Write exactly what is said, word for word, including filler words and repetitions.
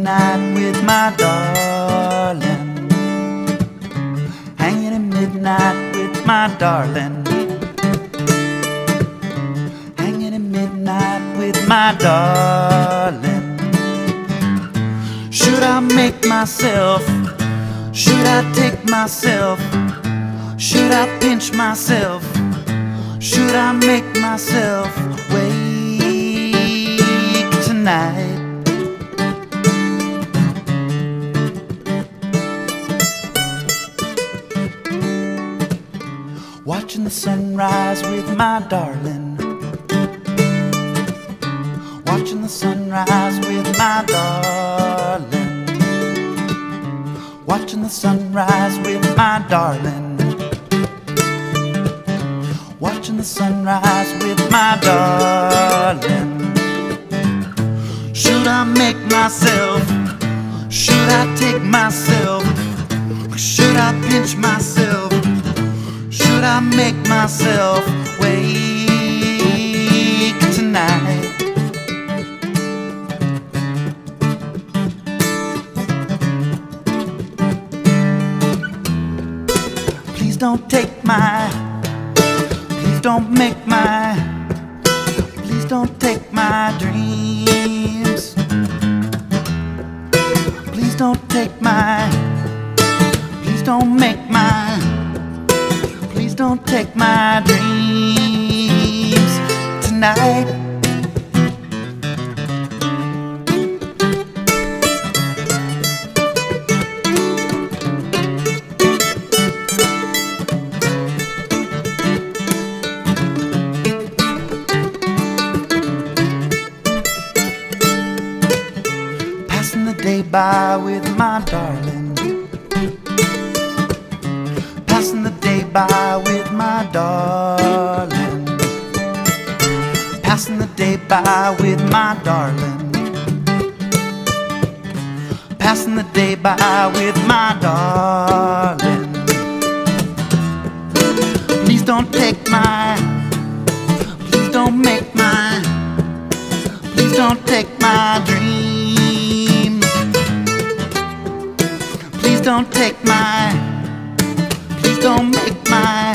midnight with my darling. Hanging at midnight with my darling. Hanging at midnight with my darling. Should I make myself? Should I take myself? Should I pinch myself? Should I make myself wake tonight? Watching the sunrise with my darling. Watching the sunrise with my darling. Watching the sunrise with my darling. Watching the sunrise with my darling. Should I make myself? Should I take myself? Should I pinch myself? Should I make myself wake tonight? Please don't take my, please don't make my, please don't take my dreams. Please don't take my, please don't make my, please don't take my dreams tonight. Passing the day by with my darling. Passing the day by with my darling. Passing the day by with my darling. Passing the day by with my darling. Please don't take my, please don't make my, please don't take my dreams. Please don't take my, please don't make my